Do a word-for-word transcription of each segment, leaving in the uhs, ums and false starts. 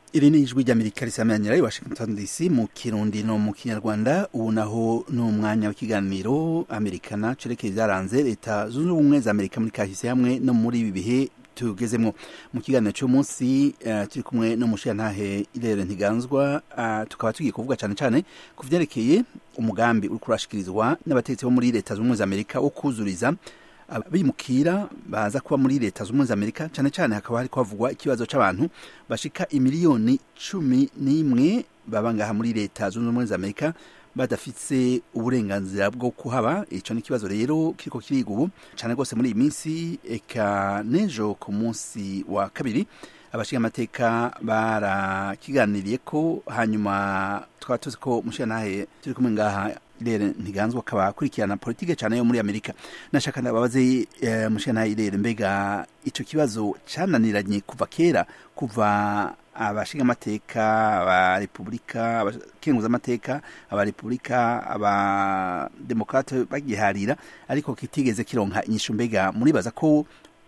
Iri ni ijwi ry'Amerika risamanyira i Washington D C mu Kirundi no mu Kinyarwanda. Ubu naho ni umwanya w'ikiganiro Amerikana cerekeye byaranze leta zunze ubumwe za Amerika muri kahise hamwe no muri ibi bihe tugezemwo. Mu kiganiro cyo munsi uh, turi kumwe no mushiyantahe Irere Ntiganzwa, uh, tukaba tugiye kuvuga cyane cyane ku vyerekeye umugambi uri kurashikirizwa n'abategetsi bo muri leta zunze ubumwe za Amerika wo kuzuriza abimukira baza kuba muri leta z'umwe za Amerika. Cyane cyane hakaba hari kwavugwa ikibazo c'abantu bashika imiliyoni cumi n'imwe baba ngaha muri leta z'umwe za Amerika badafitse uburenganzira bwo kuhaba. Ico ni kibazo rero kiriko kiriga ubu cyane gose muri iyi minsi. Eka nejo ku munsi wa kabiri abashinga amateka barakiganiriye ko, hanyuma twaba tuzi ko mushiyantahe turi kumwe ngaha Irere Ntiganzwa akaba akurikirana politike cyane yo muri Amerika. Nashaka ndababaze uh, mushiyantahe Irere, mbega ico kibazo cananiranye kuva kera, kuva abashinga amateka aba Republika, abakenguza amateka aba Republika, aba Demokrate bagiharira, ariko kitigeze kironka inyishu. Mbega muribaza ko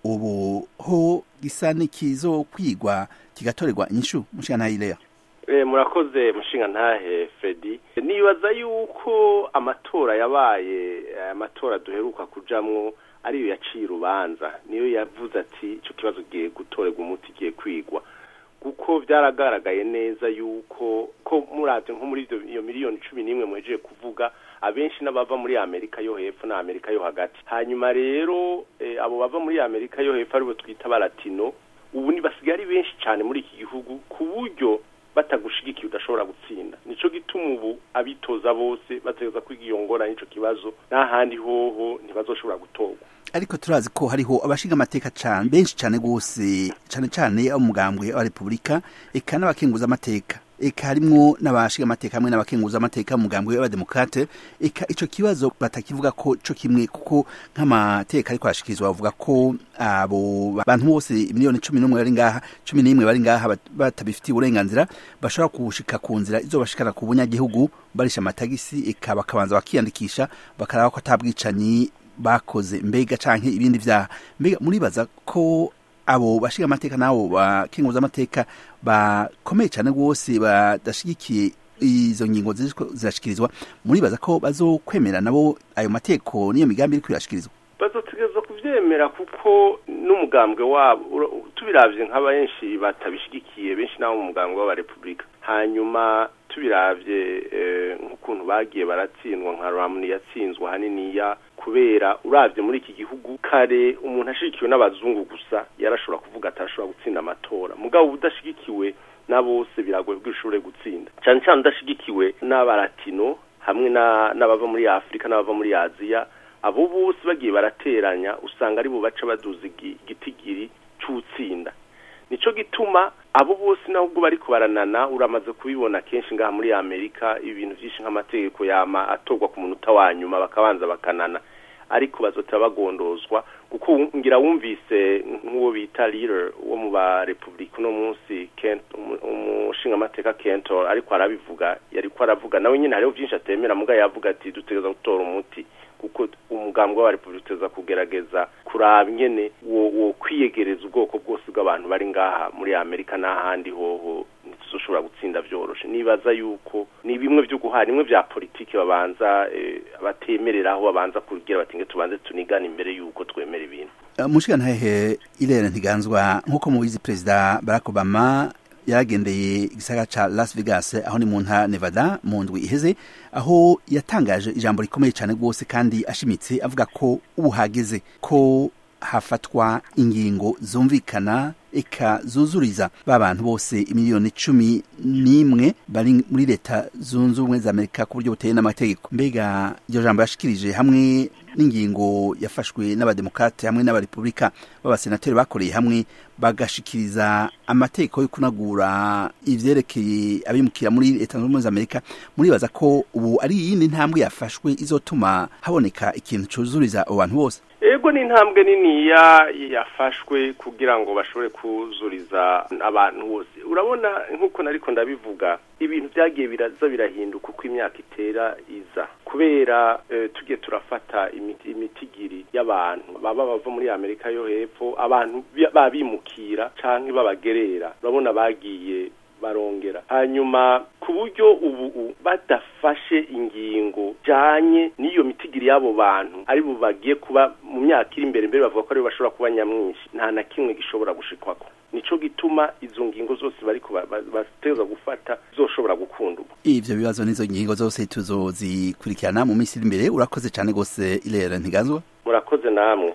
ubu ho gisa n'ikizo kwigwa kigatorerwa inyishu? Mushiyantahe Irere. Eh, murakoze mushinga ntahe Fredi. Nibaza yuko amatora yabaye, amatora duheruka kujamwo ariyo yaciye urubanza, niyo yavuze ati ico kibazo giye gutorerwa umuti, giye kwigwa, kuko byaragaragaye neza yuko ko muravye nko muri iyo miliyoni cumi n'imwe mwejeje kuvuga, abenshi n'abava muri Amerika yo hepfo na Amerika yo hagati. Hanyuma rero eh, abo bava muri Amerika yo hepfo aribo twita abalatino, ubu ni basigaye ari benshi cyane muri iki gihugu ku buryo batagushigikiye udashobora gutsinda. Nico gituma ubu abitoza bose bategeza kwigiyongora n'ico kibazo, n'ahandi hoho ntibazoshobora gutorwa. Ariko turazi ko hariho abashinga amateka cyane benshi cyane gose, cyane cyane abo mugambwe wa Republika, eka n'abakenguza amateka, eka harimwo n'abashinga amateka hamwe n'abakenguza amateka mu mugambwe w'abademokrate. Eka ico kibazo batakivuga ko co kimwe, kuko nk'amateka ariko arashikirizwa bavuga ko abo bantu bose miliyoni cumi n'umwe bari ngaha, cumi n'imwe bari ngaha batabifitiye uburenganzira bashobora kushika ku nzira izobashikana ku bunyagihugu barisha amatagisi, eka bakabanza bakiyandikisha bakaraba ko atabwicanyi bakoze mbega canke ibindi vyaha. Mbega muribaza ko abo bashinga amateka nabo bakenguza amateka bakomeye cyane rwose badashigikiye izo ngingo zirashikirizwa, muribaza ko bazokwemera nabo ayo mateko niyo migambi iri kuyashikirizwa? Bazotegeza kuvyemera, kuko n'umugambwe wabo tubiravye nk'abenshi batabishigikiye, benshi nabo mu mugambwe w'aba Republika. Hanyuma tubiravye eh, nk'ukuntu bagiye baratsindwa, nka Romney yatsinzwe haniniya, kubera uravye muri iki gihugu kare umuntu ashigikiwe n'abazungu gusa yarashobora kuvuga atashobora gutsinda amatora, mugabo udashigikiwe na bose biragoye bw'ishure gutsinda, cyane cyane udashigikiwe n'abalatino hamwe n'abava muri Afrika n'abava muri Aziya. Abo bose bagiye barateranya usanga ari bo baca baduza igitigiri c'utsinda. Nico gituma abo bose nahubwo bariko baranana, uramaze kubibona kenshi ngaha muri Amerika, ibintu vyinshi nk'amategeko yama atorwa ku munota wa nyuma bakabanza bakanana, ariko bazotera bagondozwa, kuko ngira wumvise nk'uwo bita leader wo mu ba Republika no munsi Kent, umushinga amateka Kentor, ariko arabivuga, yariko aravuga nawe nyine hariho vyinshi atemera, muga yavuga ati dutegeza gutora umuti, kuko umugambwe wa Republika uteza kugerageza kuraba nyene wo, wo kwiyegereza ubwoko bwose bw'abantu bari ngaha muri Amerika n'ahandi hoho ntituzoshobora gutsinda vyoroshe. Nibaza yuko ni bimwe vyo guhara, bimwe vya politiki babanza eh, batemereraho, babanza kugira batinge tubanze tunigana imbere yuko twemera ibintu. Uh, mushiyantahe Irere Ntiganzwa, nkuko mubizi Perezida Barack Obama yaragendeye igisagara ca Las Vegas, aho ni mu ntara Nevada mu ndwi iheze, aho yatangaje ijambo rikomeye cyane rwose kandi ashimitse, avuga ko ubu hageze ko hafatwa ingingo zumvikana eka zuzuriza b'abantu bose imiliyoni cumi n'imwe bari muri leta zunze ubumwe za Amerika ku buryo buteye n'amategeko. Mbega iryo jambo yashikirije hamwe n'ingingo yafashwe n'abademokrate hamwe n'abarepublika b'abasenateri bakoreye hamwe bagashikiriza amategeko yo kunagura ivyerekeye abimukira muri leta zunze ubumwe za Amerika, muribaza ko ubu ari iyindi ntambwe yafashwe izotuma haboneka ikintu cuzuriza abo bantu bose? Ego ni intambwe nini ya yafashwe kugira ngo bashobore kuzuriza abantu bose. Urabona nkuko nariko ndabivuga, ibintu byagiye biraza birahinduka uko imyaka itera iza, kubera e, tugiye turafata imiti, imitigiri y'abantu baba bava muri Amerika yo hepfo, abantu babimukira canke babagerera. Urabona bagiye barongera hanyuma ku buryo ubu badafashe ingingo janye n'iyo mitigiri y'abo bantu ari bo bagiye kuba mu myaka iri imbere mbere bavuga ko ari bashobora kuba nyamwinshi nta na kimwe gishobora gushikwako nico gituma izo ngingo zose bariko bateza gufata zoshobora gukunda ubu ivyo bibazo nizo ngingo zose tuzozikurikirana mu minsi iri imbere urakoze cyane gose Ilere Ntigazwa murakoze namwe